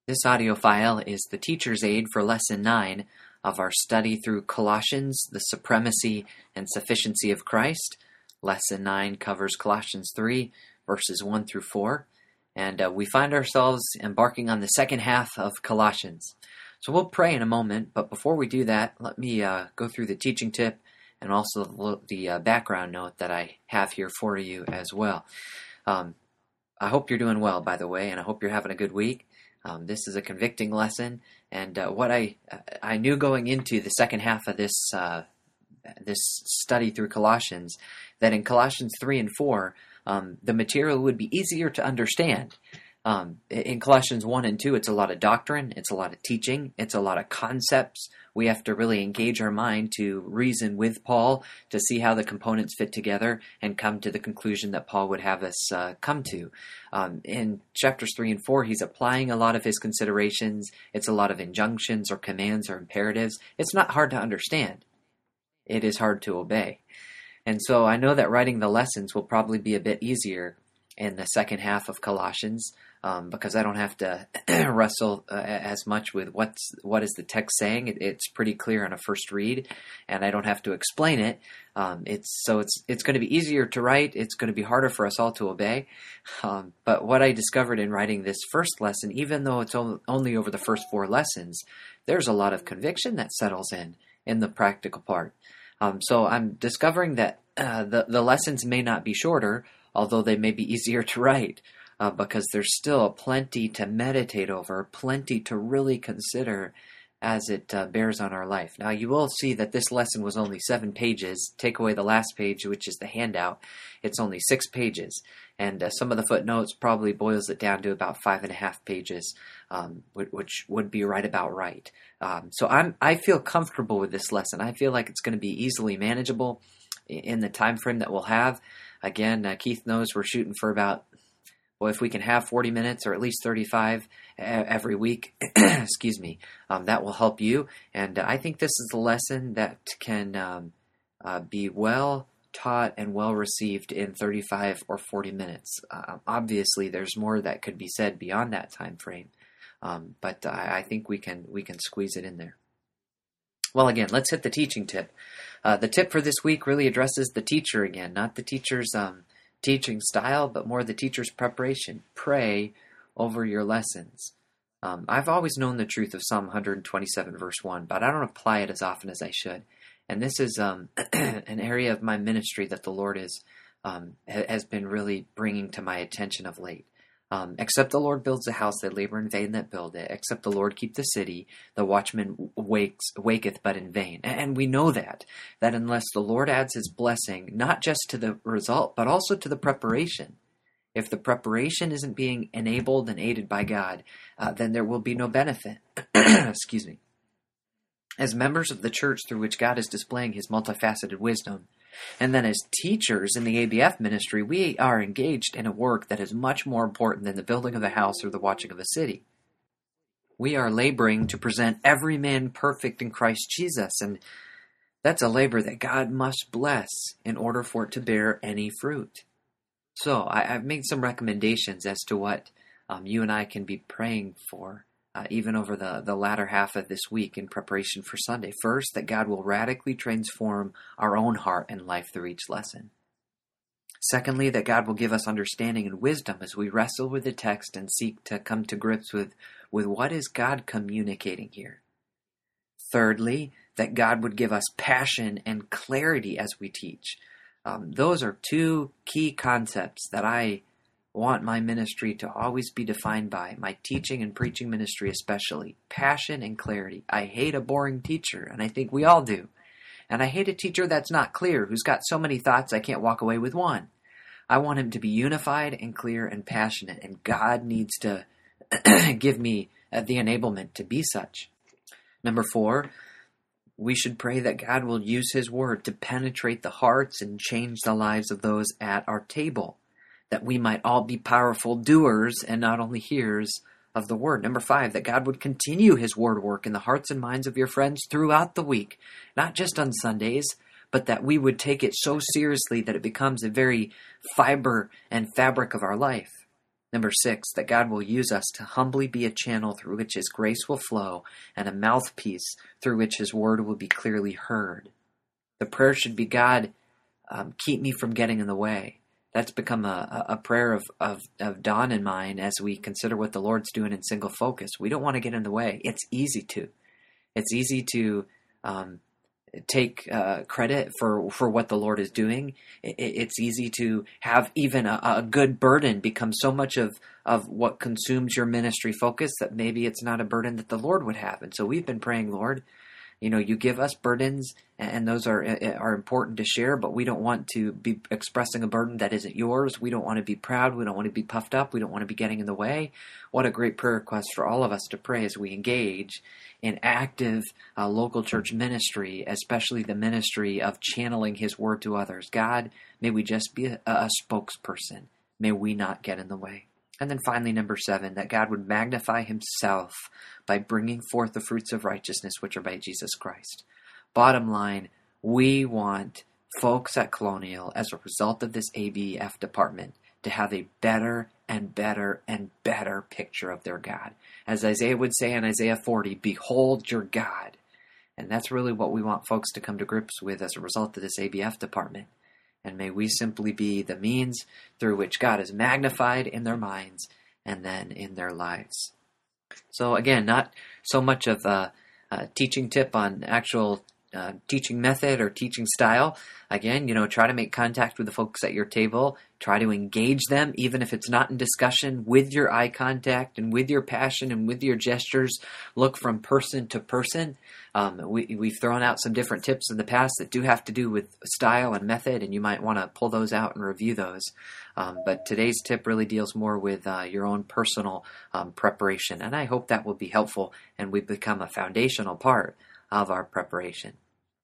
This audio file is the teacher's aid for Lesson 9 of our study through Colossians, the supremacy and sufficiency of Christ. Lesson 9 covers Colossians 3, verses 1 through 4, and we find ourselves embarking on the second half of Colossians. So we'll pray in a moment, but before we do that, let me go through the teaching tip and also the background note that I have here for you as well. I hope you're doing well, by the way, and I hope you're having a good week. This is a convicting lesson, and what I knew going into the second half of this study through Colossians, that in Colossians 3 and 4, the material would be easier to understand. In Colossians 1 and 2, it's a lot of doctrine, it's a lot of teaching, it's a lot of concepts. We have to really engage our mind to reason with Paul to see how the components fit together and come to the conclusion that Paul would have us come to. In chapters 3 and 4, he's applying a lot of his considerations. It's a lot of injunctions or commands or imperatives. It's not hard to understand. It is hard to obey. And so I know that writing the lessons will probably be a bit easier in the second half of Colossians, because I don't have to wrestle as much with what is the text saying. It's pretty clear on a first read, and I don't have to explain it. It's going to be easier to write. It's going to be harder for us all to obey. But what I discovered in writing this first lesson, even though it's only over the first 4 lessons, there's a lot of conviction that settles in the practical part. So I'm discovering that the lessons may not be shorter, although they may be easier to write, because there's still plenty to meditate over, plenty to really consider as it bears on our life. Now, you will see that this lesson was only 7 pages. Take away the last page, which is the handout. It's only 6 pages, and some of the footnotes probably boils it down to about 5.5 pages, which would be right about right. So I feel comfortable with this lesson. I feel like it's going to be easily manageable in the time frame that we'll have. Again, Keith knows we're shooting for about, if we can have 40 minutes or at least 35 every week, excuse me, that will help you. And I think this is a lesson that can be well taught and well received in 35 or 40 minutes. Obviously, there's more that could be said beyond that time frame, but I think we can squeeze it in there. Well, again, let's hit the teaching tip. The tip for this week really addresses the teacher again, not the teacher's teaching style, but more the teacher's preparation. Pray over your lessons. I've always known the truth of Psalm 127, verse 1, but I don't apply it as often as I should. And this is an area of my ministry that the Lord has been really bringing to my attention of late. Except the Lord builds a house, they labor in vain that build it. Except the Lord keep the city, the watchman waketh but in vain. And we know that unless the Lord adds his blessing, not just to the result, but also to the preparation. If the preparation isn't being enabled and aided by God, then there will be no benefit. Excuse me. As members of the church through which God is displaying his multifaceted wisdom, and then as teachers in the ABF ministry, we are engaged in a work that is much more important than the building of a house or the watching of a city. We are laboring to present every man perfect in Christ Jesus, and that's a labor that God must bless in order for it to bear any fruit. So I've made some recommendations as to what you and I can be praying for, even over the latter half of this week in preparation for Sunday. First, that God will radically transform our own heart and life through each lesson. Secondly, that God will give us understanding and wisdom as we wrestle with the text and seek to come to grips with what is God communicating here. Thirdly, that God would give us passion and clarity as we teach. Those are 2 key concepts that I want my ministry to always be defined by, my teaching and preaching ministry especially. Passion and clarity. I hate a boring teacher, and I think we all do. And I hate a teacher that's not clear, who's got so many thoughts I can't walk away with one. I want him to be unified and clear and passionate, and God needs to give me the enablement to be such. Number 4, we should pray that God will use his word to penetrate the hearts and change the lives of those at our table, that we might all be powerful doers and not only hearers of the word. Number 5, that God would continue his word work in the hearts and minds of your friends throughout the week, not just on Sundays, but that we would take it so seriously that it becomes a very fiber and fabric of our life. Number 6, that God will use us to humbly be a channel through which His grace will flow and a mouthpiece through which His word will be clearly heard. The prayer should be, God, keep me from getting in the way. That's become a prayer of Dawn and mine as we consider what the Lord's doing in Single Focus. We don't want to get in the way. It's easy to. It's easy to take credit for what the Lord is doing. It's easy to have even a good burden become so much of what consumes your ministry focus that maybe it's not a burden that the Lord would have. And so we've been praying, Lord, you give us burdens, and those are important to share, but we don't want to be expressing a burden that isn't yours. We don't want to be proud. We don't want to be puffed up. We don't want to be getting in the way. What a great prayer request for all of us to pray as we engage in active local church ministry, especially the ministry of channeling His word to others. God, may we just be a spokesperson. May we not get in the way. And then finally, number 7, that God would magnify Himself by bringing forth the fruits of righteousness, which are by Jesus Christ. Bottom line, we want folks at Colonial, as a result of this ABF department, to have a better and better and better picture of their God. As Isaiah would say in Isaiah 40, behold your God. And that's really what we want folks to come to grips with as a result of this ABF department. And may we simply be the means through which God is magnified in their minds and then in their lives. So again, not so much of a teaching tip on actual teaching method or teaching style. Again, try to make contact with the folks at your table. Try to engage them, even if it's not in discussion, with your eye contact and with your passion and with your gestures. Look from person to person. We've thrown out some different tips in the past that do have to do with style and method, and you might want to pull those out and review those. But today's tip really deals more with your own personal preparation, and I hope that will be helpful and we become a foundational part of our preparation.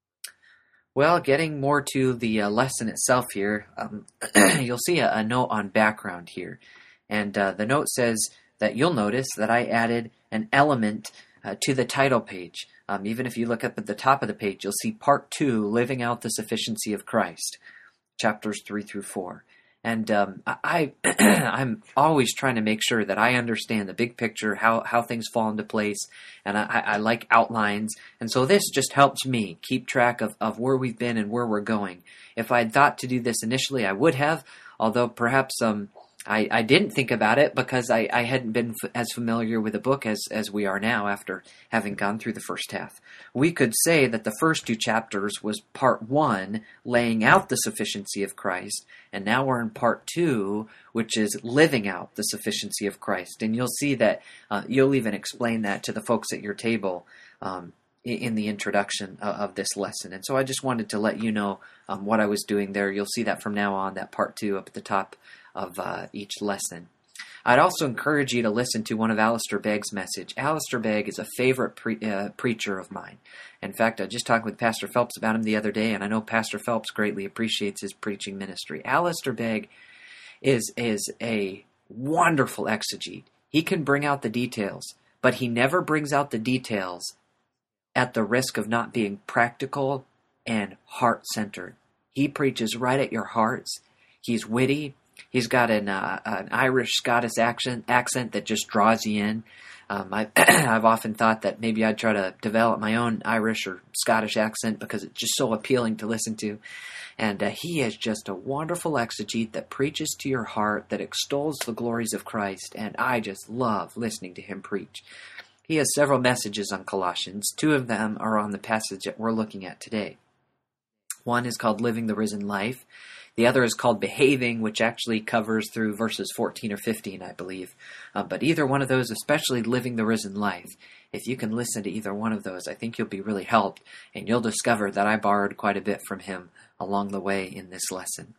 Well, getting more to the lesson itself here, you'll see a note on background here. And the note says that you'll notice that I added an element to the title page. Even if you look up at the top of the page, you'll see Part 2, Living Out the Sufficiency of Christ, chapters 3 through 4. And I'm always trying to make sure that I understand the big picture, how things fall into place, and I like outlines. And so this just helps me keep track of where we've been and where we're going. If I had thought to do this initially, I would have, although perhaps I didn't think about it because I hadn't been as familiar with the book as we are now after having gone through the first half. We could say that the first 2 chapters was part 1, laying out the sufficiency of Christ, and now we're in part 2, which is living out the sufficiency of Christ. And you'll see that you'll even explain that to the folks at your table in the introduction of this lesson. And so I just wanted to let you know what I was doing there. You'll see that from now on, that part 2 up at the top of each lesson. I'd also encourage you to listen to one of Alistair Begg's message. Alistair Begg is a favorite preacher of mine. In fact, I just talked with Pastor Phelps about him the other day, and I know Pastor Phelps greatly appreciates his preaching ministry. Alistair Begg is a wonderful exegete. He can bring out the details, but he never brings out the details at the risk of not being practical and heart-centered. He preaches right at your hearts. He's witty. He's got an Irish-Scottish accent that just draws you in. I've often thought that maybe I'd try to develop my own Irish or Scottish accent because it's just so appealing to listen to. And he is just a wonderful exegete that preaches to your heart, that extols the glories of Christ, and I just love listening to him preach. He has several messages on Colossians. 2 of them are on the passage that we're looking at today. One is called Living the Risen Life. The other is called Behaving, which actually covers through verses 14 or 15, I believe. But either one of those, especially Living the Risen Life, if you can listen to either one of those, I think you'll be really helped, and you'll discover that I borrowed quite a bit from him along the way in this lesson.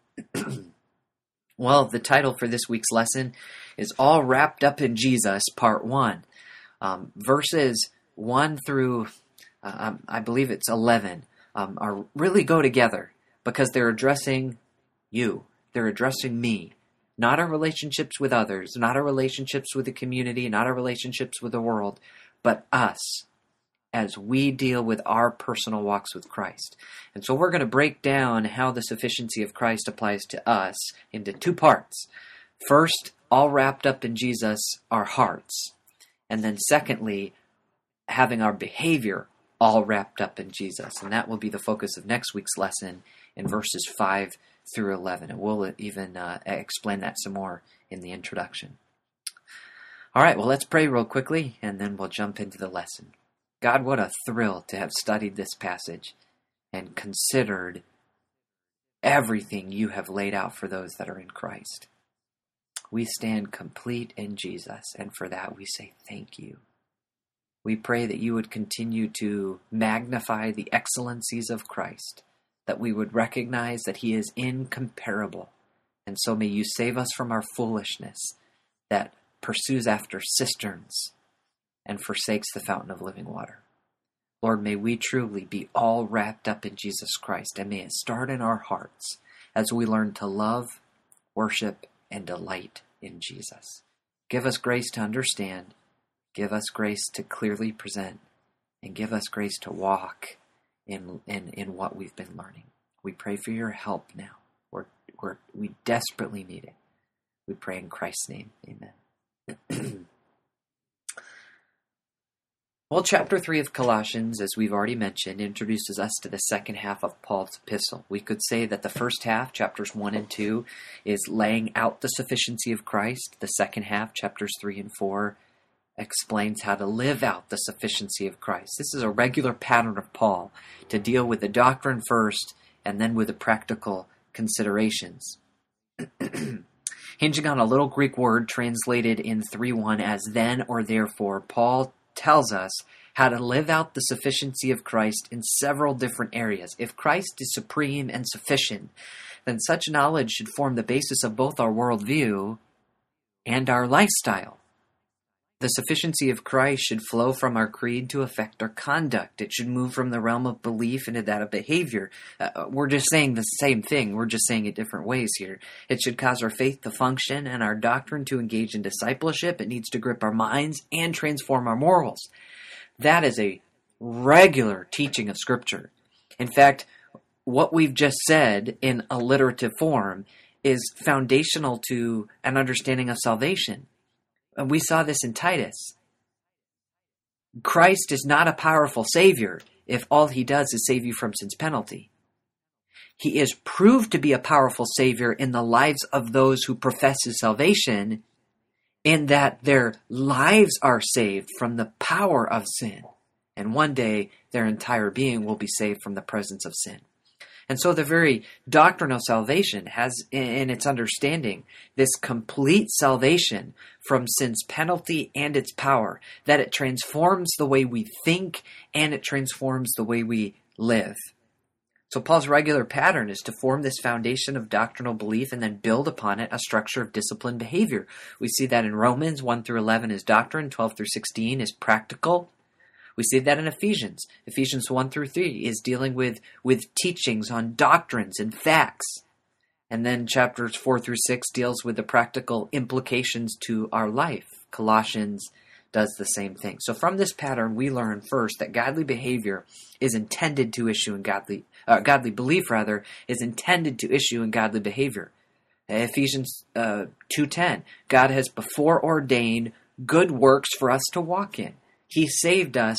Well, the title for this week's lesson is All Wrapped Up in Jesus, Part 1. Verses 1 through, I believe it's 11, are really go together because they're addressing you. They're addressing me. Not our relationships with others, not our relationships with the community, not our relationships with the world, but us as we deal with our personal walks with Christ. And so we're going to break down how the sufficiency of Christ applies to us into 2 parts. First, all wrapped up in Jesus, our hearts. And then secondly, having our behavior all wrapped up in Jesus. And that will be the focus of next week's lesson in verses 5 through 11. And we'll even explain that some more in the introduction. All right, well, let's pray real quickly, and then we'll jump into the lesson. God, what a thrill to have studied this passage and considered everything you have laid out for those that are in Christ. We stand complete in Jesus, and for that we say thank you. We pray that you would continue to magnify the excellencies of Christ, that we would recognize that he is incomparable, and so may you save us from our foolishness that pursues after cisterns and forsakes the fountain of living water. Lord, may we truly be all wrapped up in Jesus Christ, and may it start in our hearts as we learn to love, worship, and delight in Jesus. Give us grace to understand, give us grace to clearly present, and give us grace to walk in what we've been learning. We pray for your help now. We desperately need it. We pray in Christ's name. Amen. Well, chapter 3 of Colossians, as we've already mentioned, introduces us to the second half of Paul's epistle. We could say that the first half, chapters 1 and 2, is laying out the sufficiency of Christ. The second half, chapters 3 and 4, explains how to live out the sufficiency of Christ. This is a regular pattern of Paul, to deal with the doctrine first and then with the practical considerations. Hinging on a little Greek word translated in 3:1 as then or therefore, Paul tells us how to live out the sufficiency of Christ in several different areas. If Christ is supreme and sufficient, then such knowledge should form the basis of both our worldview and our lifestyle. The sufficiency of Christ should flow from our creed to affect our conduct. It should move from the realm of belief into that of behavior. We're just saying the same thing. We're just saying it different ways here. It should cause our faith to function and our doctrine to engage in discipleship. It needs to grip our minds and transform our morals. That is a regular teaching of Scripture. In fact, what we've just said in alliterative form is foundational to an understanding of salvation. And we saw this in Titus. Christ is not a powerful Savior if all he does is save you from sin's penalty. He is proved to be a powerful Savior in the lives of those who profess his salvation, in that their lives are saved from the power of sin. And one day, their entire being will be saved from the presence of sin. And so the very doctrine of salvation has in its understanding this complete salvation from sin's penalty and its power, that it transforms the way we think and it transforms the way we live. So Paul's regular pattern is to form this foundation of doctrinal belief and then build upon it a structure of disciplined behavior. We see that in Romans 1 through 11 is doctrine, 12 through 16 is practical. We see that in Ephesians. Ephesians 1 through 3 is dealing with teachings on doctrines and facts. And then chapters 4 through 6 deals with the practical implications to our life. Colossians does the same thing. So from this pattern, we learn first that godly behavior is intended to issue in godly belief is intended to issue in godly behavior. Ephesians 2:10, God has before ordained good works for us to walk in. He saved us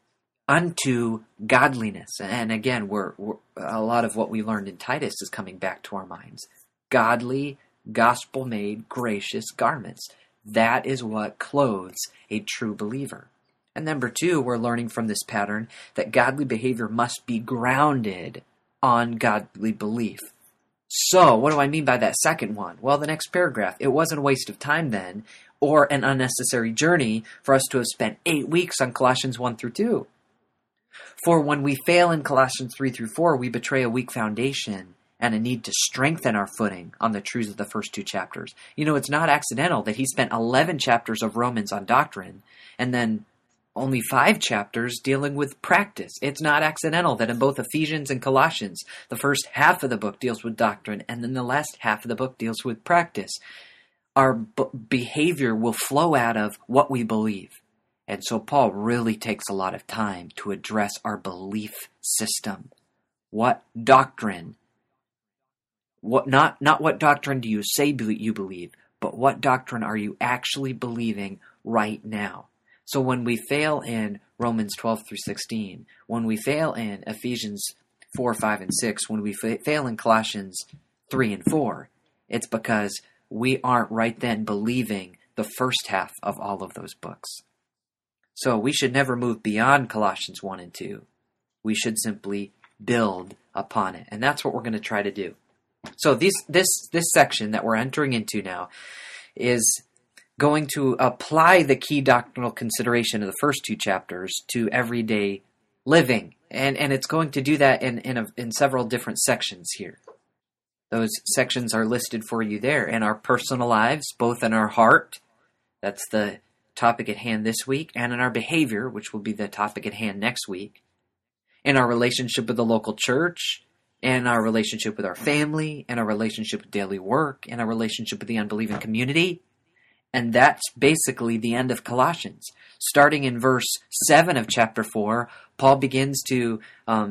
unto godliness. And again, we're a lot of what we learned in Titus is coming back to our minds. Godly, gospel-made, gracious garments. That is what clothes a true believer. And number 2, we're learning from this pattern that godly behavior must be grounded on godly belief. So, what do I mean by that second one? Well, the next paragraph. It wasn't a waste of time then, or an unnecessary journey for us to have spent 8 weeks on Colossians 1 through 2. For when we fail in Colossians 3 through 4, we betray a weak foundation and a need to strengthen our footing on the truths of the first 2 chapters. You know, it's not accidental that he spent 11 chapters of Romans on doctrine and then only 5 chapters dealing with practice. It's not accidental that in both Ephesians and Colossians, the first half of the book deals with doctrine and then the last half of the book deals with practice. Our behavior will flow out of what we believe. And so Paul really takes a lot of time to address our belief system. What doctrine? Not what doctrine do you say you believe, but what doctrine are you actually believing right now? So when we fail in Romans 12 through 16, when we fail in Ephesians 4, 5, and 6, when we fail in Colossians 3 and 4, it's because we aren't right then believing the first half of all of those books. So we should never move beyond Colossians 1 and 2. We should simply build upon it. And that's what we're going to try to do. So this section that we're entering into now is going to apply the key doctrinal consideration of the first two chapters to everyday living. And it's going to do that in several different sections here. Those sections are listed for you there. In our personal lives, both in our heart, that's the topic at hand this week, and in our behavior, which will be the topic at hand next week. In our relationship with the local church, in our relationship with our family, in our relationship with daily work, in our relationship with the unbelieving community. And that's basically the end of Colossians. Starting in verse 7 of chapter 4, Paul begins to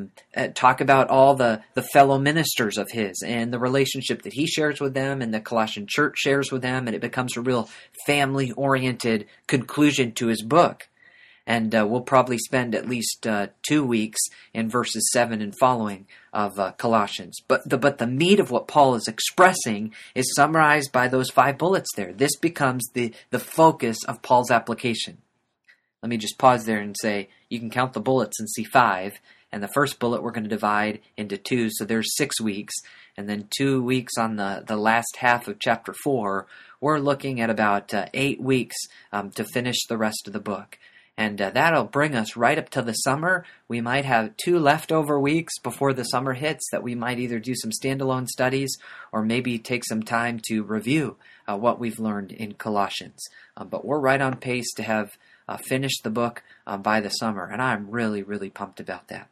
talk about all the fellow ministers of his and the relationship that he shares with them and the Colossian church shares with them, and it becomes a real family-oriented conclusion to his book. And we'll probably spend at least 2 weeks in verses 7 and following of Colossians. But the meat of what Paul is expressing is summarized by those 5 bullets there. This becomes the focus of Paul's application. Let me just pause there and say, you can count the bullets and see 5. And the first bullet we're going to divide into 2, so there's 6 weeks. And then 2 weeks on the last half of chapter 4. We're looking at about 8 weeks to finish the rest of the book. And that'll bring us right up to the summer. We might have 2 leftover weeks before the summer hits that we might either do some standalone studies or maybe take some time to review what we've learned in Colossians. But we're right on pace to have finished the book by the summer, and I'm really, really pumped about that.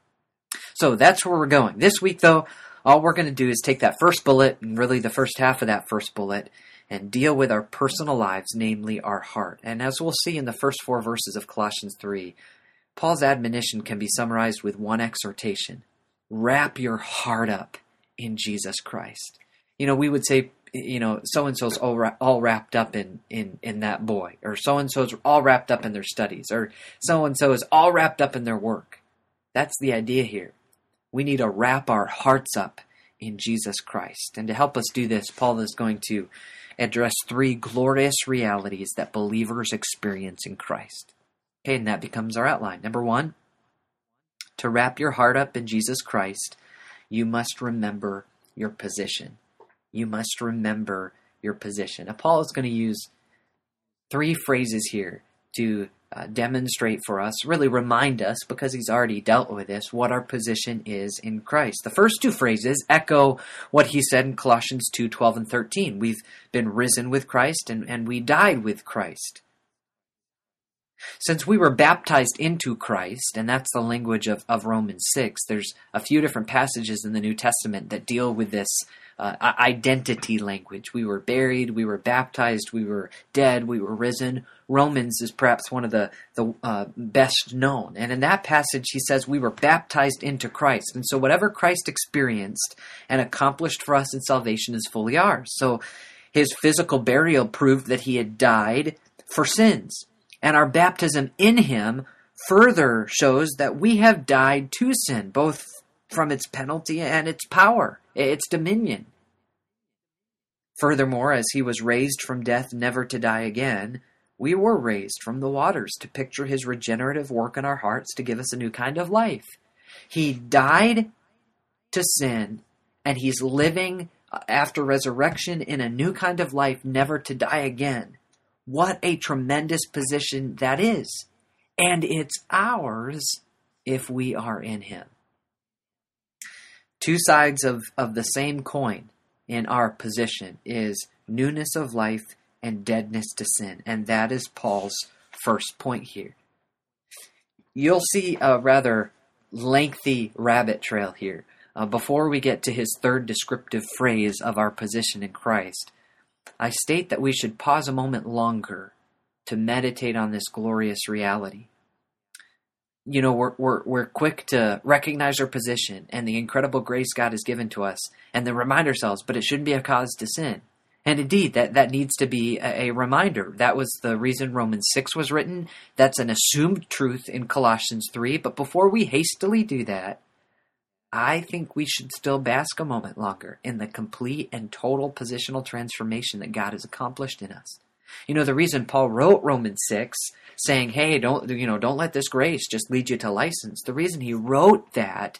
So that's where we're going. This week, though, all we're going to do is take that first bullet, and really the first half of that first bullet, and deal with our personal lives, namely our heart. And as we'll see in the first 4 verses of Colossians 3, Paul's admonition can be summarized with one exhortation: wrap your heart up in Jesus Christ. We would say, so-and-so's all wrapped up in that boy, or so-and-so's all wrapped up in their studies, or so-and-so is all wrapped up in their work. That's the idea here. We need to wrap our hearts up in Jesus Christ. And to help us do this, Paul is going to address 3 glorious realities that believers experience in Christ. Okay, and that becomes our outline. Number 1, to wrap your heart up in Jesus Christ, you must remember your position. You must remember your position. Now, Paul is going to use 3 phrases here to demonstrate for us, really remind us, because he's already dealt with this, what our position is in Christ. The first 2 phrases echo what he said in Colossians 2, 12 and 13. We've been risen with Christ and we died with Christ. Since we were baptized into Christ, and that's the language of Romans 6, there's a few different passages in the New Testament that deal with this identity language. We were buried, we were baptized, we were dead, we were risen. Romans is perhaps one of the best known. And in that passage, he says we were baptized into Christ. And so whatever Christ experienced and accomplished for us in salvation is fully ours. So his physical burial proved that he had died for sins. And our baptism in him further shows that we have died to sin, both from its penalty and its power, its dominion. Furthermore, as he was raised from death never to die again, we were raised from the waters to picture his regenerative work in our hearts to give us a new kind of life. He died to sin, and he's living after resurrection in a new kind of life, never to die again. What a tremendous position that is. And it's ours if we are in him. 2 sides of the same coin in our position is newness of life and deadness to sin. And that is Paul's first point here. You'll see a rather lengthy rabbit trail here before we get to his 3rd descriptive phrase of our position in Christ. I state that we should pause a moment longer to meditate on this glorious reality. We're quick to recognize our position and the incredible grace God has given to us, and then remind ourselves, but it shouldn't be a cause to sin. And indeed, that needs to be a reminder. That was the reason Romans 6 was written. That's an assumed truth in Colossians 3. But before we hastily do that, I think we should still bask a moment longer in the complete and total positional transformation that God has accomplished in us. You know, the reason Paul wrote Romans 6 saying, hey, don't let this grace just lead you to license. The reason he wrote that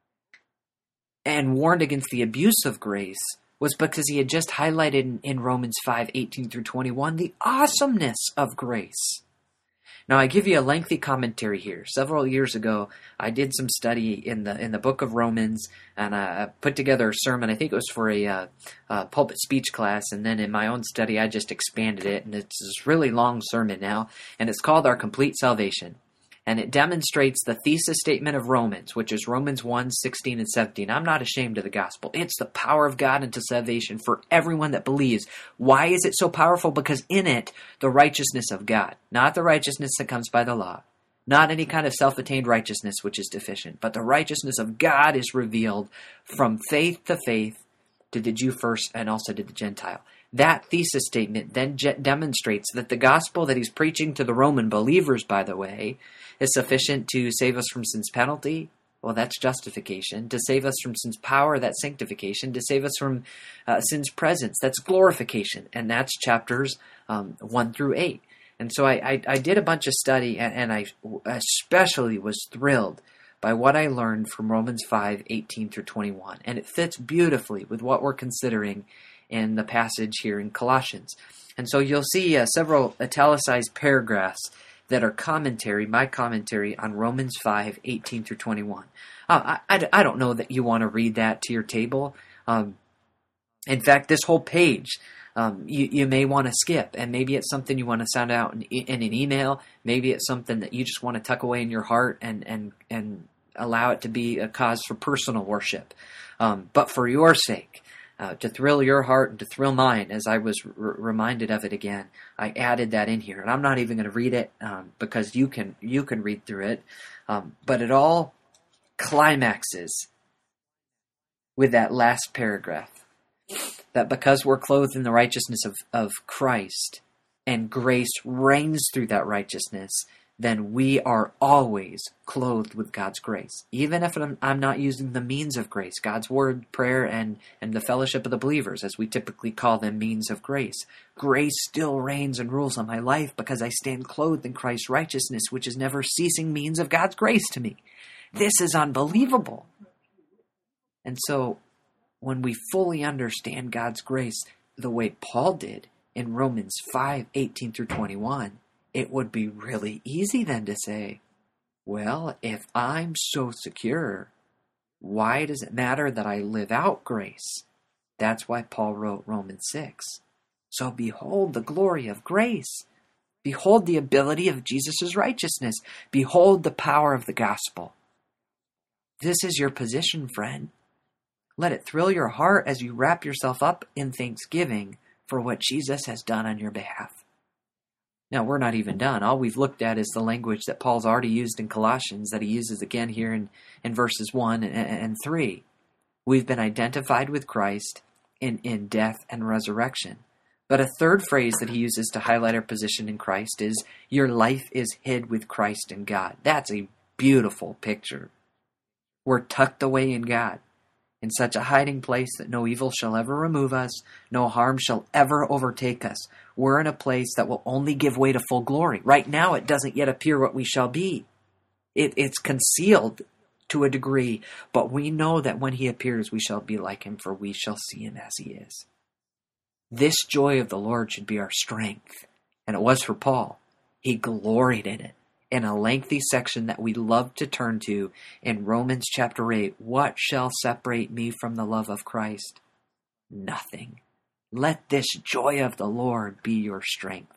and warned against the abuse of grace was because he had just highlighted in Romans 5:18-21 the awesomeness of grace. Now, I give you a lengthy commentary here. Several years ago, I did some study in the book of Romans, and I put together a sermon. I think it was for a pulpit speech class, and then in my own study, I just expanded it, and it's this really long sermon now, and it's called Our Complete Salvation. And it demonstrates the thesis statement of Romans, which is Romans 1:16 and 17. I'm not ashamed of the gospel. It's the power of God unto salvation for everyone that believes. Why is it so powerful? Because in it, the righteousness of God, not the righteousness that comes by the law, not any kind of self-attained righteousness which is deficient, but the righteousness of God is revealed from faith to faith to the Jew first and also to the Gentile. That thesis statement then demonstrates that the gospel that he's preaching to the Roman believers, by the way, is sufficient to save us from sin's penalty. Well, that's justification. To save us from sin's power, that's sanctification. To save us from sin's presence, that's glorification. And that's chapters 1-8. And so I did a bunch of study, and I especially was thrilled by what I learned from Romans 5:18-21. And it fits beautifully with what we're considering in the passage here in Colossians. And so you'll see several italicized paragraphs that are my commentary on Romans 5:18-21. I don't know that you want to read that to your table. In fact, this whole page, you may want to skip, and maybe it's something you want to send out in an email. Maybe it's something that you just want to tuck away in your heart and allow it to be a cause for personal worship. But for your sake, to thrill your heart and to thrill mine, as I was reminded of it again, I added that in here. And I'm not even going to read it because you can read through it. But it all climaxes with that last paragraph. That because we're clothed in the righteousness of Christ and grace reigns through that righteousness, then we are always clothed with God's grace. Even if I'm not using the means of grace, God's word, prayer, and the fellowship of the believers, as we typically call them means of grace. Grace still reigns and rules on my life because I stand clothed in Christ's righteousness, which is never ceasing means of God's grace to me. This is unbelievable. And so when we fully understand God's grace the way Paul did in Romans 5:18-21, it would be really easy then to say, well, if I'm so secure, why does it matter that I live out grace? That's why Paul wrote Romans 6. So behold the glory of grace. Behold the ability of Jesus' righteousness. Behold the power of the gospel. This is your position, friend. Let it thrill your heart as you wrap yourself up in thanksgiving for what Jesus has done on your behalf. Now, we're not even done. All we've looked at is the language that Paul's already used in Colossians, that he uses again here in verses 1 and 3. We've been identified with Christ in death and resurrection. But a third phrase that he uses to highlight our position in Christ is, your life is hid with Christ in God. That's a beautiful picture. We're tucked away in God, in such a hiding place that no evil shall ever remove us, no harm shall ever overtake us. We're in a place that will only give way to full glory. Right now, it doesn't yet appear what we shall be. It's concealed to a degree, but we know that when he appears, we shall be like him, for we shall see him as he is. This joy of the Lord should be our strength, and it was for Paul. He gloried in it. In a lengthy section that we love to turn to in Romans chapter 8, what shall separate me from the love of Christ? Nothing. Let this joy of the Lord be your strength.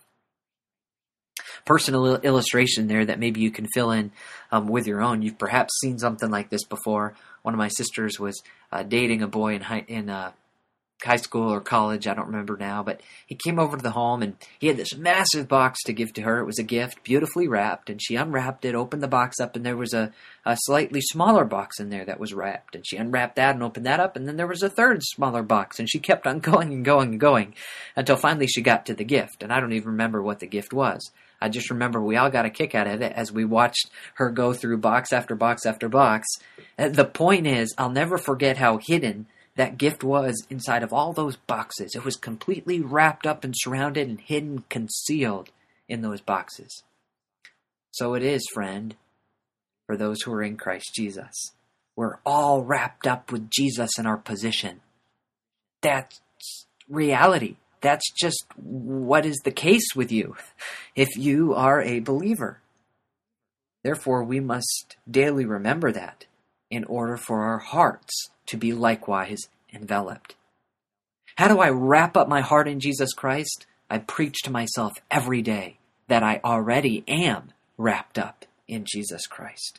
Personal illustration there that maybe you can fill in with your own. You've perhaps seen something like this before. One of my sisters was dating a boy in high school or college, I don't remember now, but he came over to the home and he had this massive box to give to her. It was a gift, beautifully wrapped, and she unwrapped it, opened the box up, and there was a slightly smaller box in there that was wrapped. And she unwrapped that and opened that up, and then there was a third smaller box, and she kept on going and going and going until finally she got to the gift. And I don't even remember what the gift was. I just remember we all got a kick out of it as we watched her go through box after box after box. The point is, I'll never forget how hidden that gift was inside of all those boxes. It was completely wrapped up and surrounded and hidden, concealed in those boxes. So it is, friend, for those who are in Christ Jesus. We're all wrapped up with Jesus in our position. That's reality. That's just what is the case with you if you are a believer. Therefore, we must daily remember that in order for our hearts to be likewise enveloped. How do I wrap up my heart in Jesus Christ? I preach to myself every day that I already am wrapped up in Jesus Christ.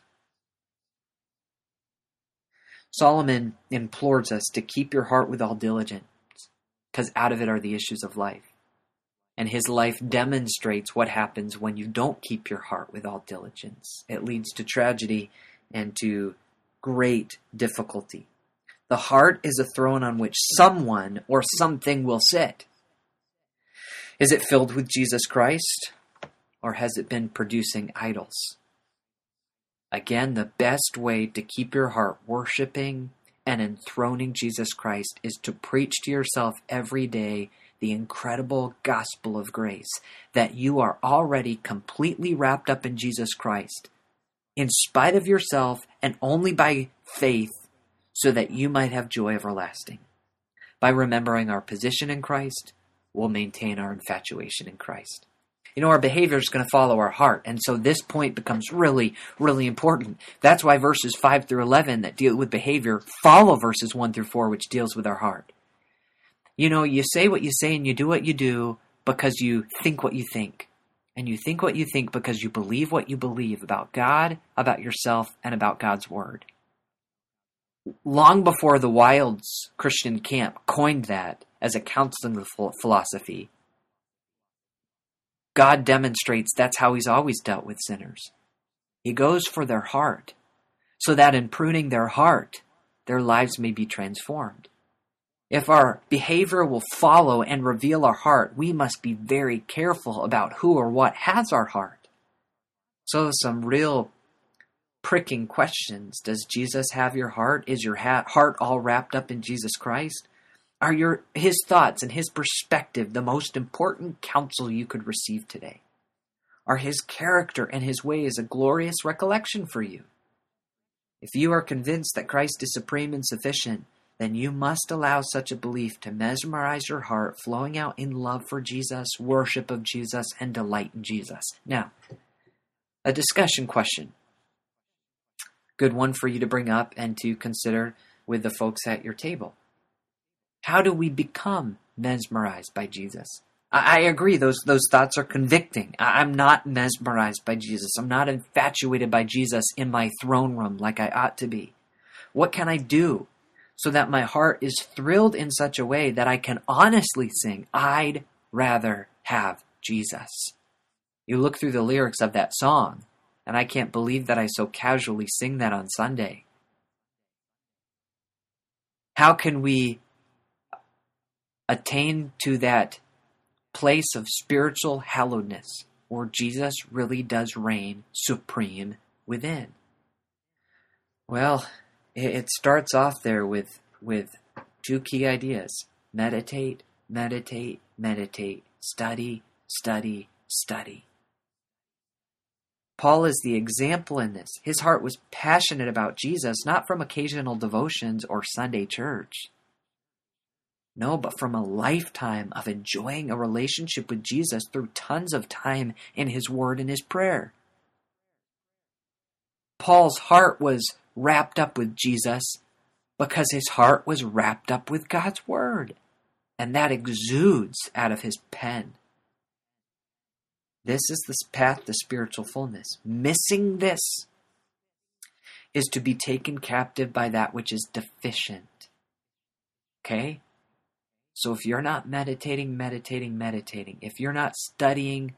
Solomon implores us to keep your heart with all diligence, because out of it are the issues of life. And his life demonstrates what happens when you don't keep your heart with all diligence. It leads to tragedy and to great difficulty. The heart is a throne on which someone or something will sit. Is it filled with Jesus Christ, or has it been producing idols? Again, the best way to keep your heart worshiping and enthroning Jesus Christ is to preach to yourself every day the incredible gospel of grace, that you are already completely wrapped up in Jesus Christ, in spite of yourself and only by faith, so that you might have joy everlasting. By remembering our position in Christ, we'll maintain our infatuation in Christ. You know, our behavior is going to follow our heart, and so this point becomes really, really important. That's why verses 5 through 11 that deal with behavior follow verses 1 through 4, which deals with our heart. You know, you say what you say and you do what you do because you think what you think. And you think what you think because you believe what you believe about God, about yourself, and about God's Word. Long before the Wilds Christian camp coined that as a counseling philosophy, God demonstrates that's how he's always dealt with sinners. He goes for their heart, so that in pruning their heart, their lives may be transformed. If our behavior will follow and reveal our heart, we must be very careful about who or what has our heart. So some real pricking questions. Does Jesus have your heart? Is your heart all wrapped up in Jesus Christ? Are his thoughts and his perspective the most important counsel you could receive today? Are his character and his ways a glorious recollection for you? If you are convinced that Christ is supreme and sufficient, then you must allow such a belief to mesmerize your heart, flowing out in love for Jesus, worship of Jesus, and delight in Jesus. Now, a discussion question. Good one for you to bring up and to consider with the folks at your table. How do we become mesmerized by Jesus? I agree, those thoughts are convicting. I'm not mesmerized by Jesus. I'm not infatuated by Jesus in my throne room like I ought to be. What can I do so that my heart is thrilled in such a way that I can honestly sing, I'd rather have Jesus? You look through the lyrics of that song, and I can't believe that I so casually sing that on Sunday. How can we attain to that place of spiritual hallowedness where Jesus really does reign supreme within? Well, it starts off there with two key ideas. Meditate, meditate, meditate. Study, study, study. Paul is the example in this. His heart was passionate about Jesus, not from occasional devotions or Sunday church. No, but from a lifetime of enjoying a relationship with Jesus through tons of time in his word and his prayer. Paul's heart was wrapped up with Jesus because his heart was wrapped up with God's word. And that exudes out of his pen. This is the path to spiritual fullness. Missing this is to be taken captive by that which is deficient. Okay? So if you're not meditating, if you're not studying,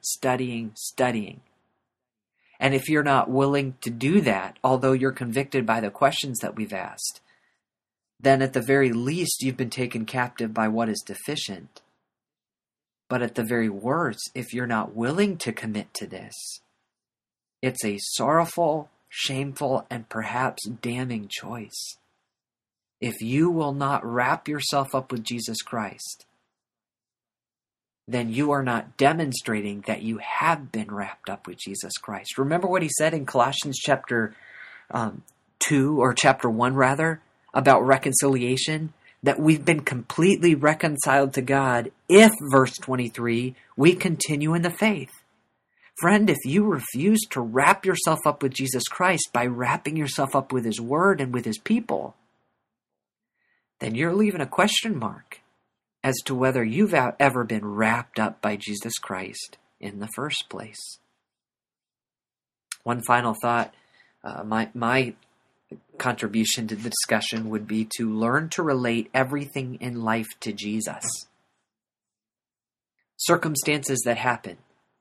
and if you're not willing to do that, although you're convicted by the questions that we've asked, then at the very least you've been taken captive by what is deficient. But at the very worst, if you're not willing to commit to this, it's a sorrowful, shameful, and perhaps damning choice. If you will not wrap yourself up with Jesus Christ, then you are not demonstrating that you have been wrapped up with Jesus Christ. Remember what he said in Colossians chapter 2, or chapter 1 rather, about reconciliation? That we've been completely reconciled to God if, verse 23, we continue in the faith. Friend, if you refuse to wrap yourself up with Jesus Christ by wrapping yourself up with his word and with his people, then you're leaving a question mark as to whether you've ever been wrapped up by Jesus Christ in the first place. One final thought, my contribution to the discussion would be to learn to relate everything in life to Jesus. Circumstances that happen,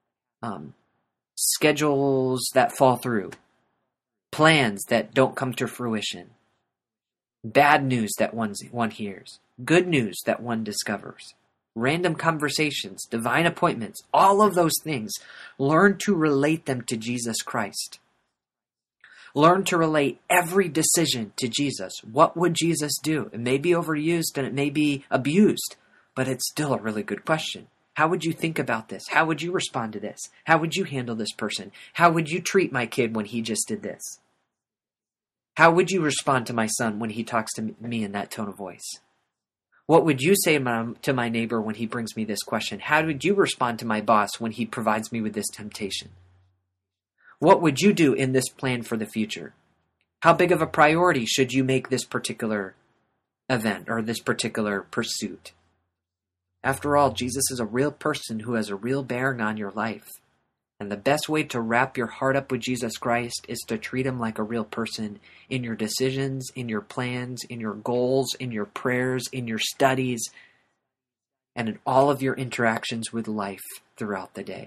schedules that fall through, plans that don't come to fruition, bad news that one hears, good news that one discovers, random conversations, divine appointments, all of those things. Learn to relate them to Jesus Christ. Learn to relate every decision to Jesus. What would Jesus do? It may be overused and it may be abused, but it's still a really good question. How would you think about this? How would you respond to this? How would you handle this person? How would you treat my kid when he just did this? How would you respond to my son when he talks to me in that tone of voice? What would you say to my neighbor when he brings me this question? How would you respond to my boss when he provides me with this temptation? What would you do in this plan for the future? How big of a priority should you make this particular event or this particular pursuit? After all, Jesus is a real person who has a real bearing on your life. And the best way to wrap your heart up with Jesus Christ is to treat him like a real person in your decisions, in your plans, in your goals, in your prayers, in your studies, and in all of your interactions with life throughout the day.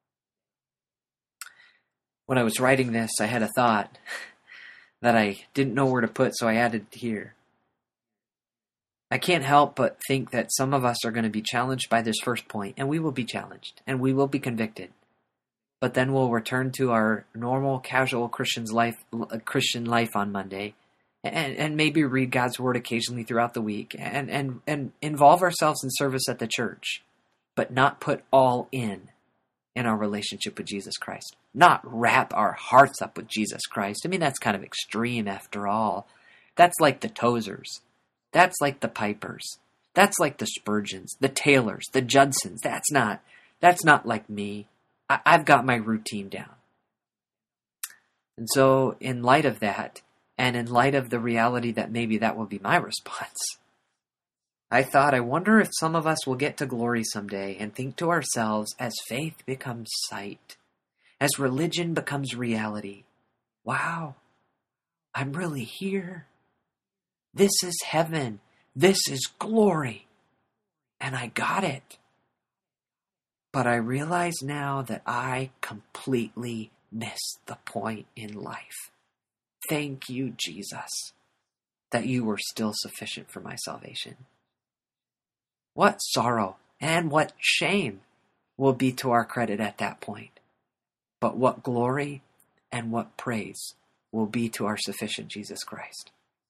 When I was writing this, I had a thought that I didn't know where to put, so I added it here. I can't help but think that some of us are going to be challenged by this first point, and we will be challenged, and we will be convicted. But then we'll return to our normal, casual Christian life on Monday, and maybe read God's Word occasionally throughout the week, and involve ourselves in service at the church, but not put all in our relationship with Jesus Christ. Not wrap our hearts up with Jesus Christ. I mean, that's kind of extreme after all. That's like the Tozers. That's like the Pipers. That's like the Spurgeons, the Taylors, the Judsons. That's not like me. I've got my routine down. And so in light of that, and in light of the reality that maybe that will be my response, I wonder if some of us will get to glory someday and think to ourselves, as faith becomes sight, as religion becomes reality, wow, I'm really here. This is heaven. This is glory. And I got it. But I realize now that I completely missed the point in life. Thank you, Jesus, that you were still sufficient for my salvation. What sorrow and what shame will be to our credit at that point. But what glory and what praise will be to our sufficient Jesus Christ.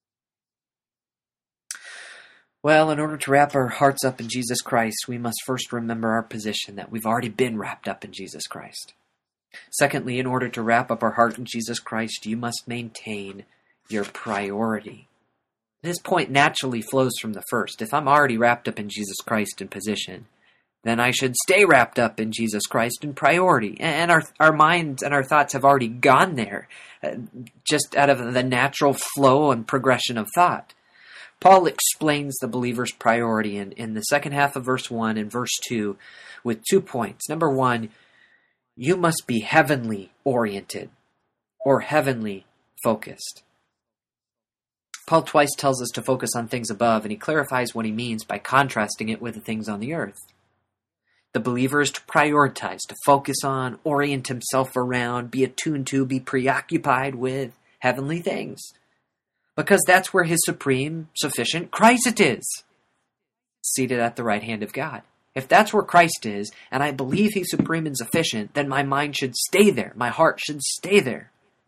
Well, in order to wrap our hearts up in Jesus Christ, we must first remember our position that we've already been wrapped up in Jesus Christ. Secondly, in order to wrap up our heart in Jesus Christ, you must maintain your priority. This point naturally flows from the first. If I'm already wrapped up in Jesus Christ in position, then I should stay wrapped up in Jesus Christ in priority. And our minds and our thoughts have already gone there, just out of the natural flow and progression of thought. Paul explains the believer's priority in the second half of verse 1 and verse 2 with 2 points. Number 1, you must be heavenly oriented or heavenly focused. Paul twice tells us to focus on things above, and he clarifies what he means by contrasting it with the things on the earth. The believer is to prioritize, to focus on, orient himself around, be attuned to, be preoccupied with heavenly things. Because that's where his supreme, sufficient Christ is, seated at the right hand of God. If that's where Christ is, and I believe he's supreme and sufficient, then my mind should stay there. My heart should stay there.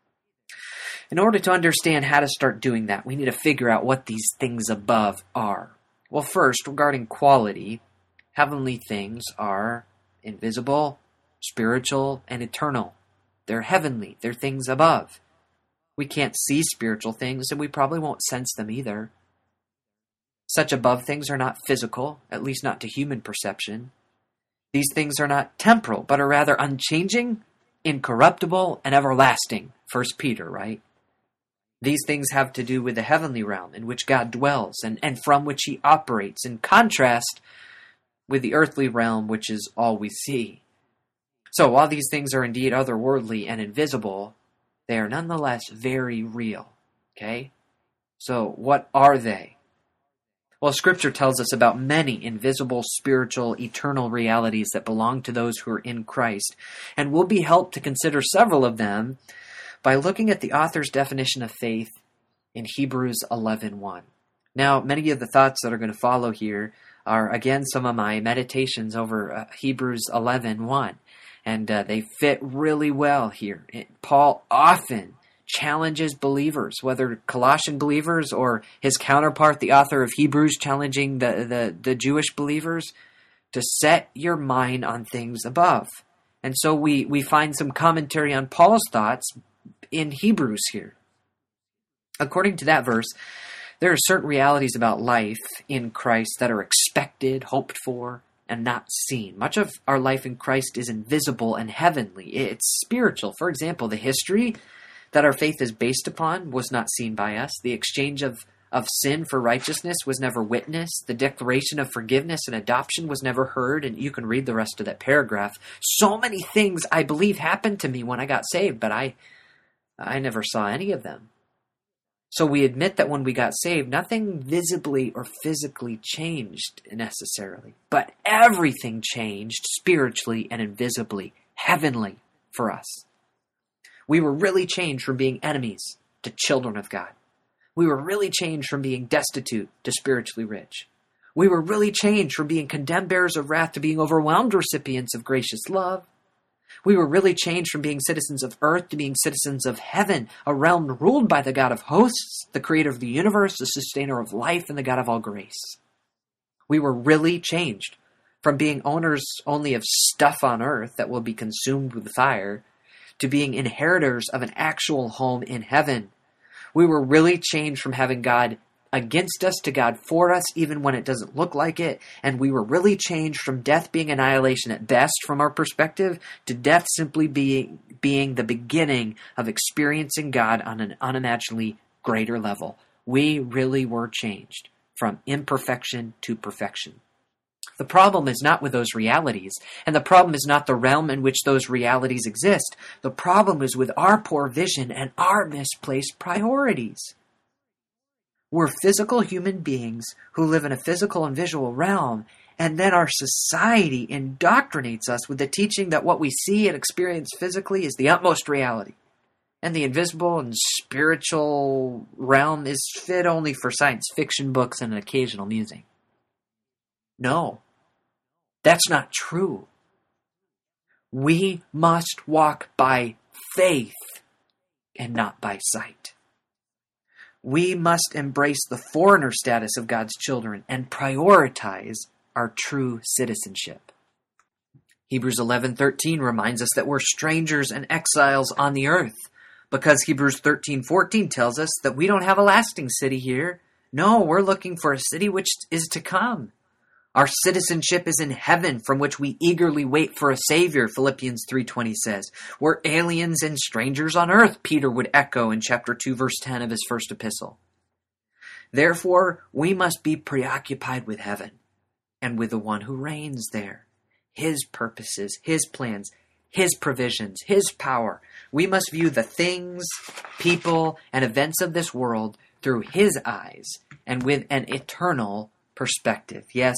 In order to understand how to start doing that, we need to figure out what these things above are. Well, first, regarding quality, heavenly things are invisible, spiritual, and eternal. They're heavenly. They're things above. We can't see spiritual things, and we probably won't sense them either. Such above things are not physical, at least not to human perception. These things are not temporal, but are rather unchanging, incorruptible, and everlasting. 1 Peter, right? These things have to do with the heavenly realm in which God dwells and from which he operates, in contrast with the earthly realm, which is all we see. So while these things are indeed otherworldly and invisible, they are nonetheless very real. Okay? So what are they? Well, Scripture tells us about many invisible, spiritual, eternal realities that belong to those who are in Christ, and we'll be helped to consider several of them by looking at the author's definition of faith in Hebrews 11:1. Now, many of the thoughts that are going to follow here are, again, some of my meditations over Hebrews 11:1, and they fit really well here. Paul often challenges believers, whether Colossian believers or his counterpart, the author of Hebrews, challenging the Jewish believers to set your mind on things above. And so we find some commentary on Paul's thoughts in Hebrews here. According to that verse, there are certain realities about life in Christ that are expected, hoped for, and not seen. Much of our life in Christ is invisible and heavenly. It's spiritual. For example, the history that our faith is based upon was not seen by us. The exchange of sin for righteousness was never witnessed. The declaration of forgiveness and adoption was never heard, and you can read the rest of that paragraph. So many things I believe happened to me when I got saved, but I never saw any of them. So we admit that when we got saved, nothing visibly or physically changed necessarily, but everything changed spiritually and invisibly, heavenly for us. We were really changed from being enemies to children of God. We were really changed from being destitute to spiritually rich. We were really changed from being condemned bearers of wrath to being overwhelmed recipients of gracious love. We were really changed from being citizens of earth to being citizens of heaven, a realm ruled by the God of hosts, the creator of the universe, the sustainer of life, and the God of all grace. We were really changed from being owners only of stuff on earth that will be consumed with fire to being inheritors of an actual home in heaven. We were really changed from having God against us to God for us, even when it doesn't look like it. And we were really changed from death being annihilation at best from our perspective to death simply being the beginning of experiencing God on an unimaginably greater level. We really were changed from imperfection to perfection. The problem is not with those realities, and the problem is not the realm in which those realities exist. The problem is with our poor vision and our misplaced priorities. We're physical human beings who live in a physical and visual realm, and then our society indoctrinates us with the teaching that what we see and experience physically is the utmost reality, and the invisible and spiritual realm is fit only for science fiction books and an occasional musing. No, that's not true. We must walk by faith and not by sight. We must embrace the foreigner status of God's children and prioritize our true citizenship. Hebrews 11:13 reminds us that we're strangers and exiles on the earth, because Hebrews 13:14 tells us that we don't have a lasting city here. No, we're looking for a city which is to come. Our citizenship is in heaven, from which we eagerly wait for a Savior, Philippians 3:20 says. We're aliens and strangers on earth, Peter would echo in chapter 2, verse 10 of his first epistle. Therefore, we must be preoccupied with heaven and with the one who reigns there, his purposes, his plans, his provisions, his power. We must view the things, people, and events of this world through his eyes and with an eternal perspective. Yes,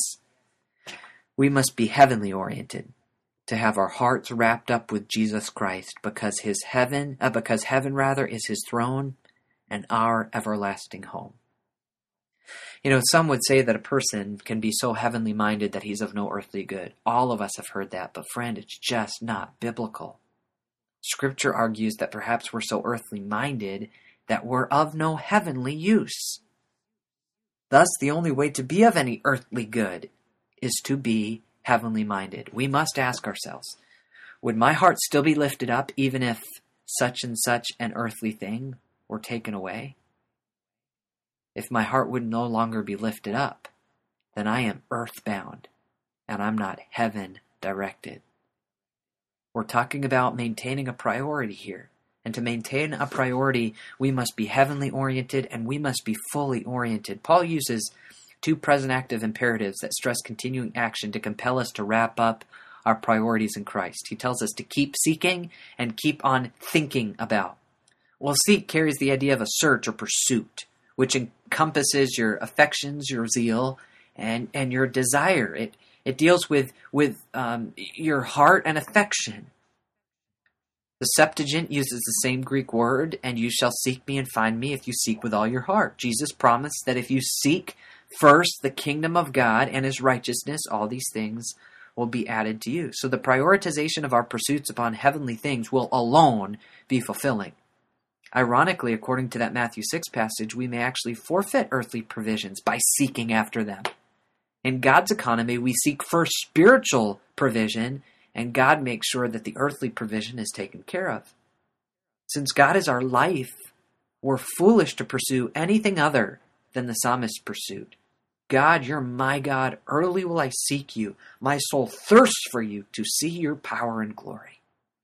we must be heavenly oriented to have our hearts wrapped up with Jesus Christ because heaven is his throne and our everlasting home. You know, some would say that a person can be so heavenly minded that he's of no earthly good. All of us have heard that, but friend, it's just not biblical. Scripture argues that perhaps we're so earthly minded that we're of no heavenly use. Thus, the only way to be of any earthly good is to be heavenly minded. We must ask ourselves, would my heart still be lifted up even if such and such an earthly thing were taken away? If my heart would no longer be lifted up, then I am earthbound and I'm not heaven directed. We're talking about maintaining a priority here. And to maintain a priority, we must be heavenly oriented and we must be fully oriented. Paul uses two present active imperatives that stress continuing action to compel us to wrap up our priorities in Christ. He tells us to keep seeking and keep on thinking about. Well, seek carries the idea of a search or pursuit, which encompasses your affections, your zeal, and your desire. It deals with your heart and affection. The Septuagint uses the same Greek word, and you shall seek me and find me if you seek with all your heart. Jesus promised that if you seek first the kingdom of God and his righteousness, all these things will be added to you. So the prioritization of our pursuits upon heavenly things will alone be fulfilling. Ironically, according to that Matthew 6 passage, we may actually forfeit earthly provisions by seeking after them. In God's economy, we seek first spiritual provision, and God makes sure that the earthly provision is taken care of. Since God is our life, we're foolish to pursue anything other than the psalmist's pursuit. God, you're my God. Early will I seek you. My soul thirsts for you to see your power and glory.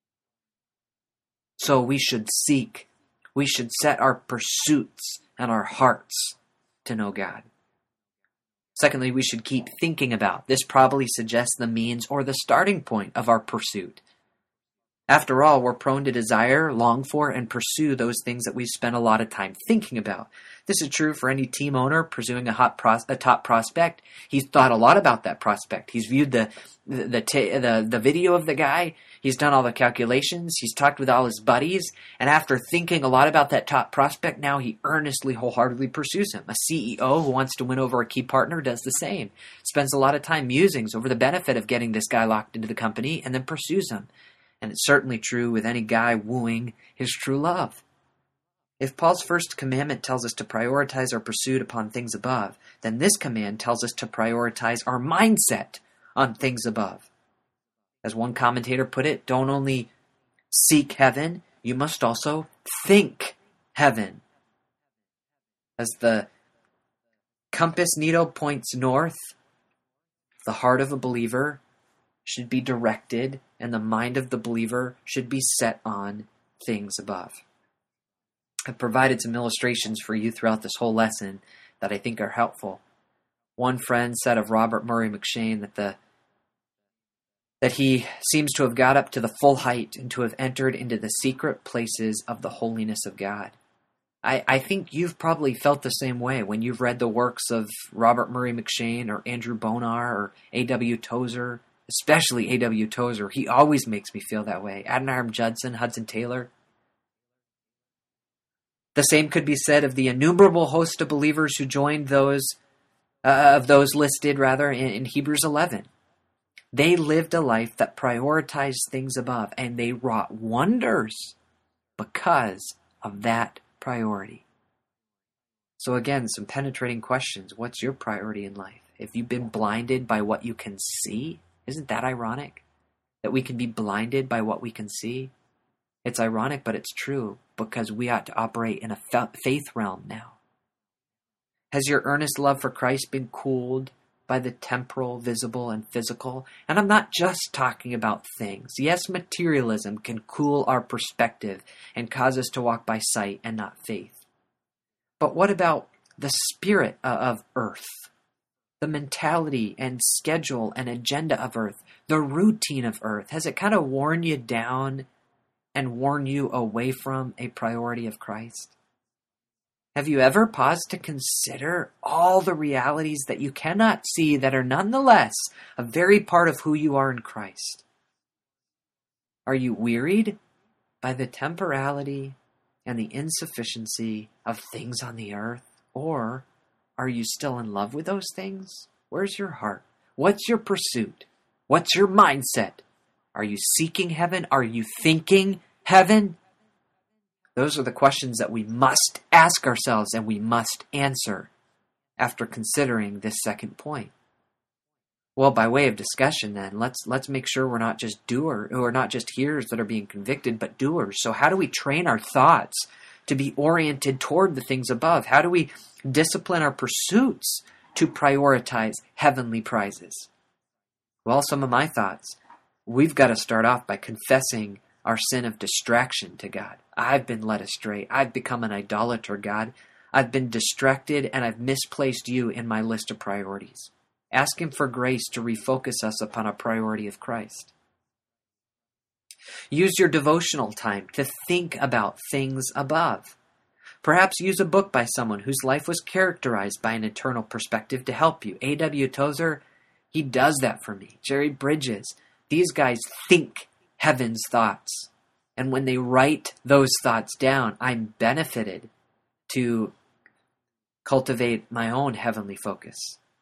So we should seek. We should set our pursuits and our hearts to know God. Secondly, we should keep thinking about. This probably suggests the means or the starting point of our pursuit. After all, we're prone to desire, long for, and pursue those things that we've spent a lot of time thinking about. This is true for any team owner pursuing a top prospect. He's thought a lot about that prospect. He's viewed the video of the guy. He's done all the calculations. He's talked with all his buddies. And after thinking a lot about that top prospect, now he earnestly, wholeheartedly pursues him. A CEO who wants to win over a key partner does the same. Spends a lot of time musings over the benefit of getting this guy locked into the company and then pursues him. And it's certainly true with any guy wooing his true love. If Paul's first commandment tells us to prioritize our pursuit upon things above, then this command tells us to prioritize our mindset on things above. As one commentator put it, don't only seek heaven, you must also think heaven. As the compass needle points north, the heart of a believer should be directed, and the mind of the believer should be set on things above. I've provided some illustrations for you throughout this whole lesson that I think are helpful. One friend said of Robert Murray M'Cheyne that he seems to have got up to the full height and to have entered into the secret places of the holiness of God. I think you've probably felt the same way when you've read the works of Robert Murray M'Cheyne or Andrew Bonar or A.W. Tozer, especially A.W. Tozer. He always makes me feel that way. Adoniram Judson, Hudson Taylor. The same could be said of the innumerable host of believers who joined those listed in Hebrews 11. They lived a life that prioritized things above, and they wrought wonders because of that priority. So again, some penetrating questions. What's your priority in life? Have you been blinded by what you can see? Isn't that ironic? That we can be blinded by what we can see? It's ironic, but it's true, because we ought to operate in a faith realm now. Has your earnest love for Christ been cooled by the temporal, visible, and physical? And I'm not just talking about things. Yes, materialism can cool our perspective and cause us to walk by sight and not faith. But what about the spirit of earth? The mentality and schedule and agenda of earth? The routine of earth? Has it kind of worn you down and worn you away from a priority of Christ? Have you ever paused to consider all the realities that you cannot see that are nonetheless a very part of who you are in Christ? Are you wearied by the temporality and the insufficiency of things on the earth? Or are you still in love with those things? Where's your heart? What's your pursuit? What's your mindset? Are you seeking heaven? Are you thinking heaven? Those are the questions that we must ask ourselves and we must answer after considering this second point. Well, by way of discussion then, let's make sure we're not just hearers that are being convicted, but doers. So how do we train our thoughts to be oriented toward the things above? How do we discipline our pursuits to prioritize heavenly prizes? Well, some of my thoughts. We've got to start off by confessing our sin of distraction to God. I've been led astray. I've become an idolater, God. I've been distracted and I've misplaced you in my list of priorities. Ask Him for grace to refocus us upon a priority of Christ. Use your devotional time to think about things above. Perhaps use a book by someone whose life was characterized by an eternal perspective to help you. A.W. Tozer, he does that for me. Jerry Bridges, these guys think heaven's thoughts. And when they write those thoughts down, I'm benefited to cultivate my own heavenly focus.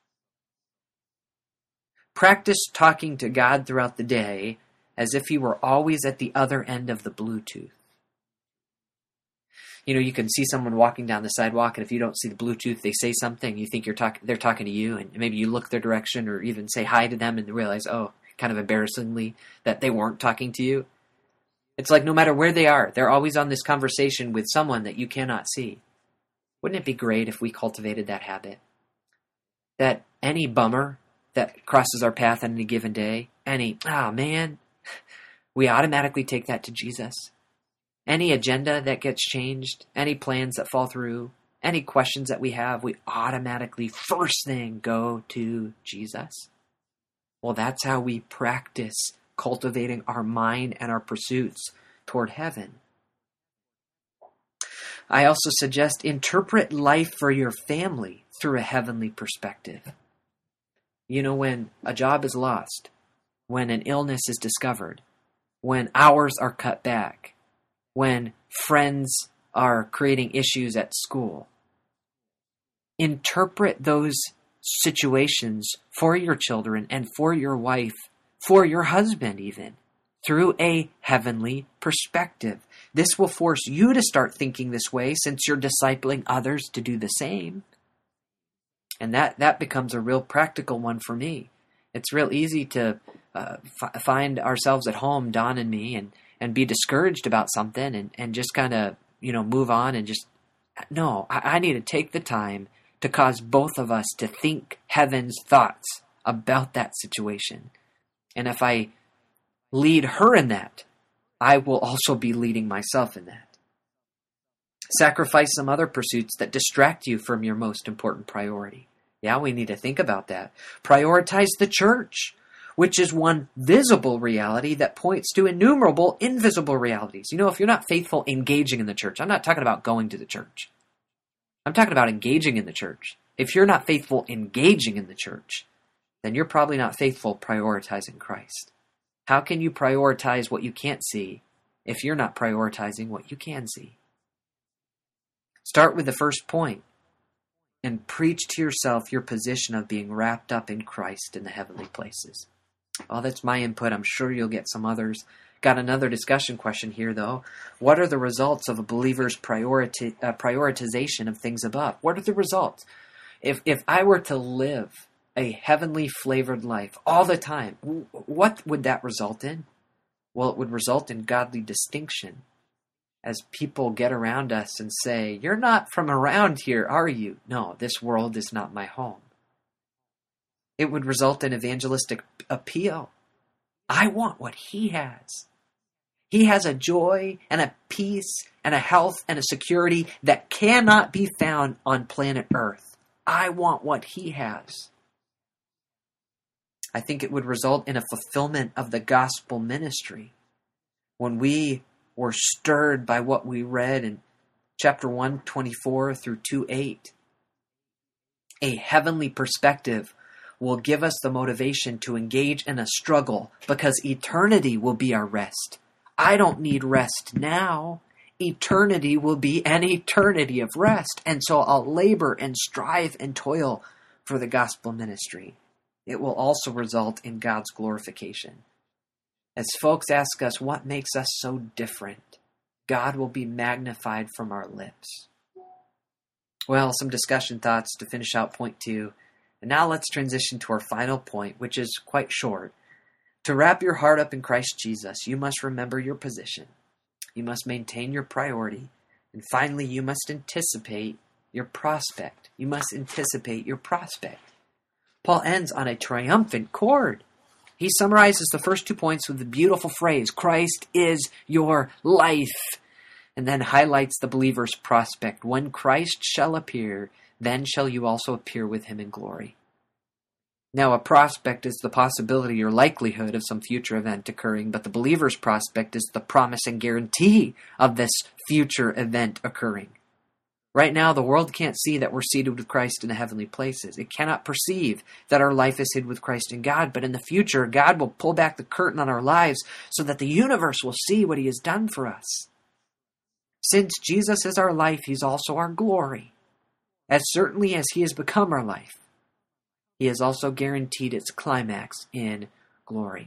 Practice talking to God throughout the day as if He were always at the other end of the Bluetooth. You know, you can see someone walking down the sidewalk, and if you don't see the Bluetooth, they say something, you think they're talking to you, and maybe you look their direction or even say hi to them and realize, oh, kind of embarrassingly, that they weren't talking to you. It's like no matter where they are, they're always on this conversation with someone that you cannot see. Wouldn't it be great if we cultivated that habit? That any bummer that crosses our path on any given day, we automatically take that to Jesus. Any agenda that gets changed, any plans that fall through, any questions that we have, we automatically first thing go to Jesus. Well, that's how we practice cultivating our mind and our pursuits toward heaven. I also suggest interpret life for your family through a heavenly perspective. You know, when a job is lost, when an illness is discovered, when hours are cut back, when friends are creating issues at school, interpret those situations for your children and for your wife, for your husband even, through a heavenly perspective. This will force you to start thinking this way since you're discipling others to do the same. And that becomes a real practical one for me. It's real easy to find ourselves at home, Don and me, and be discouraged about something and just kind of, move on and just, no, I need to take the time to cause both of us to think heaven's thoughts about that situation. And if I lead her in that, I will also be leading myself in that. Sacrifice some other pursuits that distract you from your most important priority. Yeah, we need to think about that. Prioritize the church, which is one visible reality that points to innumerable invisible realities. If you're not faithful engaging in the church, I'm not talking about going to the church. I'm talking about engaging in the church. If you're not faithful engaging in the church, then you're probably not faithful prioritizing Christ. How can you prioritize what you can't see if you're not prioritizing what you can see? Start with the first point and preach to yourself your position of being wrapped up in Christ in the heavenly places. Well, that's my input. I'm sure you'll get some others. Got another discussion question here, though. What are the results of a believer's prioritization of things above? What are the results? If I were to live a heavenly flavored life all the time, what would that result in? Well, it would result in godly distinction as people get around us and say, "You're not from around here, are you?" No, this world is not my home. It would result in evangelistic appeal. I want what He has. He has a joy and a peace and a health and a security that cannot be found on planet Earth. I want what He has. I think it would result in a fulfillment of the gospel ministry. When we were stirred by what we read in chapter 1, 24 through 2:8. A heavenly perspective will give us the motivation to engage in a struggle because eternity will be our rest. I don't need rest now. Eternity will be an eternity of rest. And so I'll labor and strive and toil for the gospel ministry. It will also result in God's glorification. As folks ask us what makes us so different, God will be magnified from our lips. Well, some discussion thoughts to finish out point 2. And now let's transition to our final point, which is quite short. To wrap your heart up in Christ Jesus, you must remember your position. You must maintain your priority. And finally, you must anticipate your prospect. You must anticipate your prospect. Paul ends on a triumphant chord. He summarizes the first 2 points with the beautiful phrase, Christ is your life, and then highlights the believer's prospect. When Christ shall appear, then shall you also appear with him in glory. Now, a prospect is the possibility or likelihood of some future event occurring, but the believer's prospect is the promise and guarantee of this future event occurring. Right now, the world can't see that we're seated with Christ in the heavenly places. It cannot perceive that our life is hid with Christ in God, but in the future, God will pull back the curtain on our lives so that the universe will see what he has done for us. Since Jesus is our life, he's also our glory. As certainly as he has become our life, he has also guaranteed its climax in glory.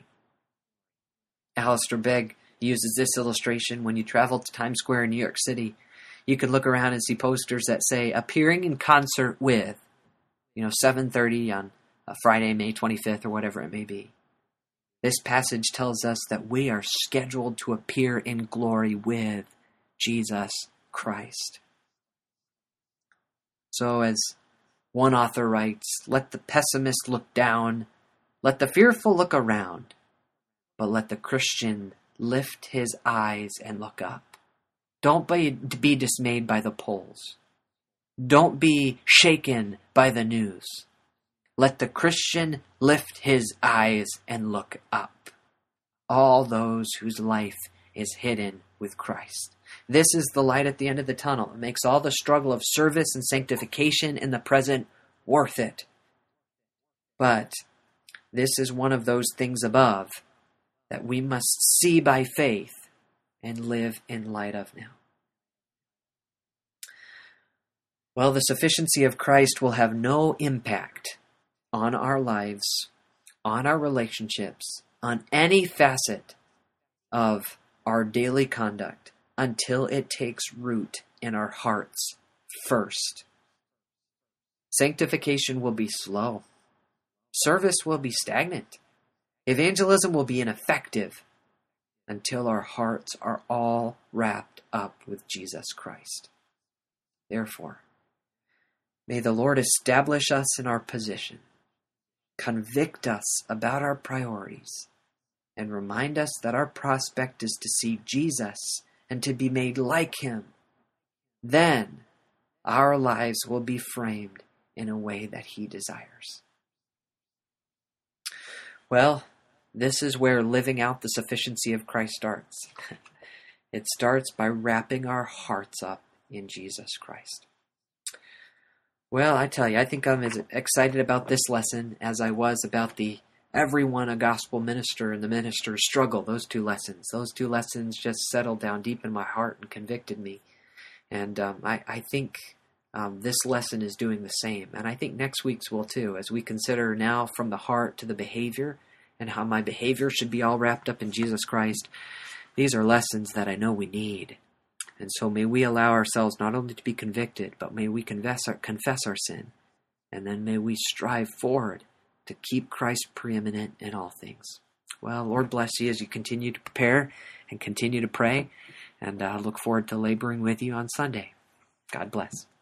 Alistair Begg uses this illustration when you travel to Times Square in New York City. You can look around and see posters that say, appearing in concert with, 7:30 on Friday, May 25th, or whatever it may be. This passage tells us that we are scheduled to appear in glory with Jesus Christ. So as one author writes, let the pessimist look down, let the fearful look around, but let the Christian lift his eyes and look up. Don't be dismayed by the polls. Don't be shaken by the news. Let the Christian lift his eyes and look up. All those whose life is hidden with Christ. This is the light at the end of the tunnel. It makes all the struggle of service and sanctification in the present worth it. But this is one of those things above that we must see by faith and live in light of now. Well, the sufficiency of Christ will have no impact on our lives, on our relationships, on any facet of our daily conduct until it takes root in our hearts first. Sanctification will be slow. Service will be stagnant. Evangelism will be ineffective until our hearts are all wrapped up with Jesus Christ. Therefore, may the Lord establish us in our position, convict us about our priorities, and remind us that our prospect is to see Jesus and to be made like him. Then our lives will be framed in a way that he desires. Well, this is where living out the sufficiency of Christ starts. It starts by wrapping our hearts up in Jesus Christ. Well, I tell you, I think I'm as excited about this lesson as I was about the everyone a gospel minister and the minister's struggle. Those two lessons just settled down deep in my heart and convicted me. And I think this lesson is doing the same. And I think next week's will too, as we consider now from the heart to the behavior and how my behavior should be all wrapped up in Jesus Christ. These are lessons that I know we need. And so may we allow ourselves not only to be convicted, but may we confess our sin. And then may we strive forward to keep Christ preeminent in all things. Well, Lord bless you as you continue to prepare and continue to pray. And I look forward to laboring with you on Sunday. God bless.